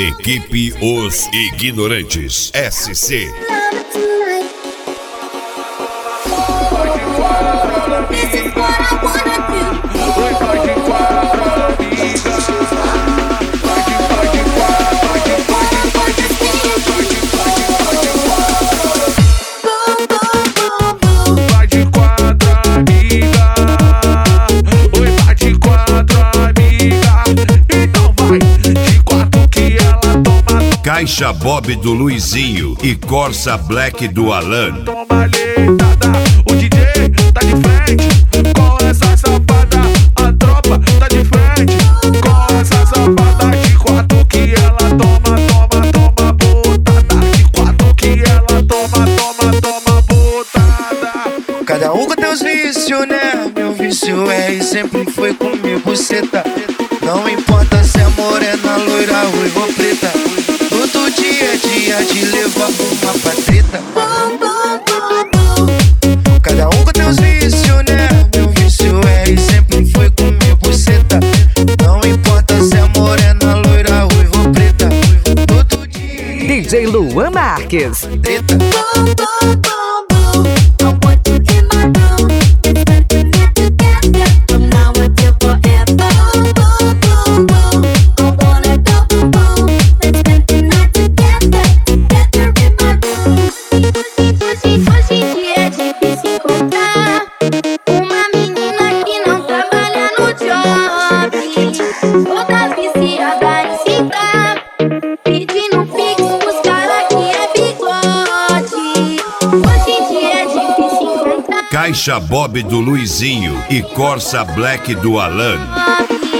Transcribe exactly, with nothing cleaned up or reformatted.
Equipe Os Ignorantes S C. Caixa Bob do Luizinho e Corsa Black do Alan. Toma leitada, o D J tá de frente com essa safada, a tropa tá de frente com essa safada de quatro que ela toma, toma, toma botada, de quatro que ela toma, toma, toma botada. Cada um com teus vícios, né? Meu vício é e sempre foi comer buceta. Não importa se é morena, loira, ruiva ou preta. Todo dia é dia de levar uma pra treta. Cada um com teus vícios, né? Meu vício é e sempre foi comer buceta. Não importa se é morena, loira, ruiva ou preta. Todo dia D J Luan Marques. Treta. Caixa Bob do Luizinho e Corsa Black do Alan.